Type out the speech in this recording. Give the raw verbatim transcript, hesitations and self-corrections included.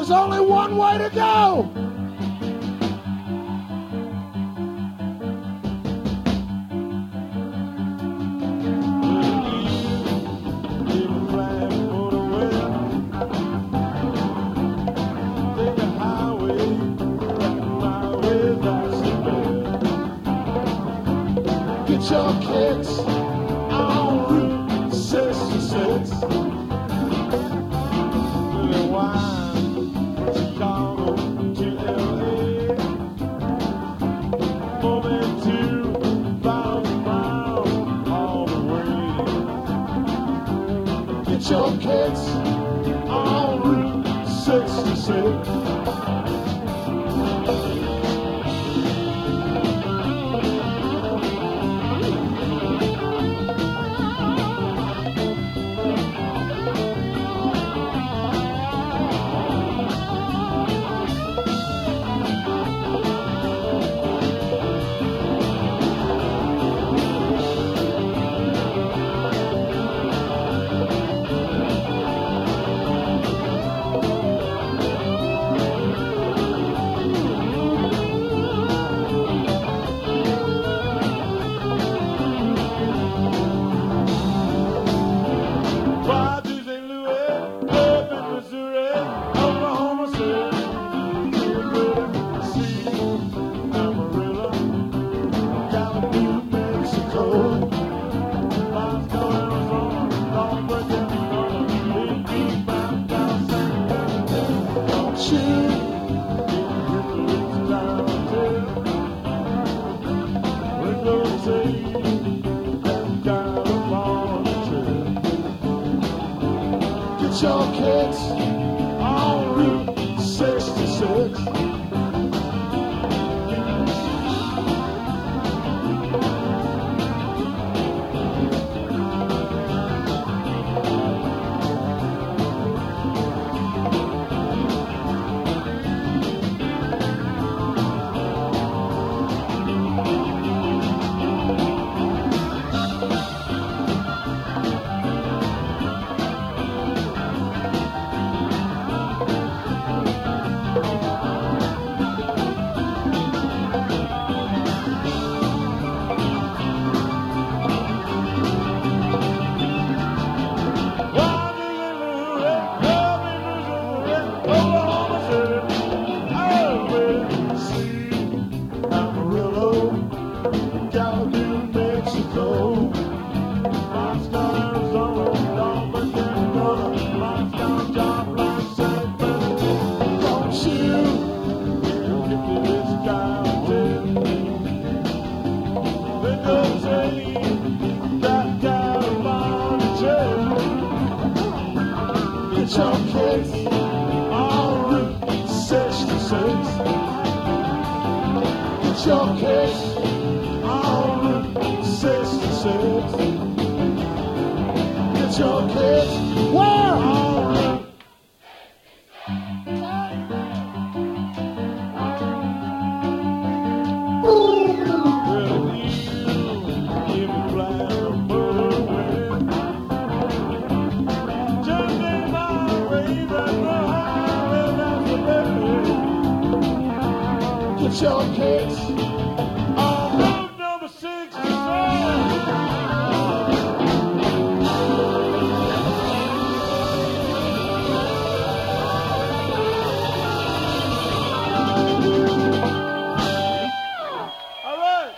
There's only one way to go. Get your kicks on Route sixty-six. Rewind from Chicago to L A. Moving two thousand miles all the way. Get your kicks on Route sixty-six. Get your kicks on Route sixty-six. Get your kicks on Route sixty-six. Get your kicks on Route sixty-six. Get your kicks where on Route Get your kicks on Route number sixty-seven. All right.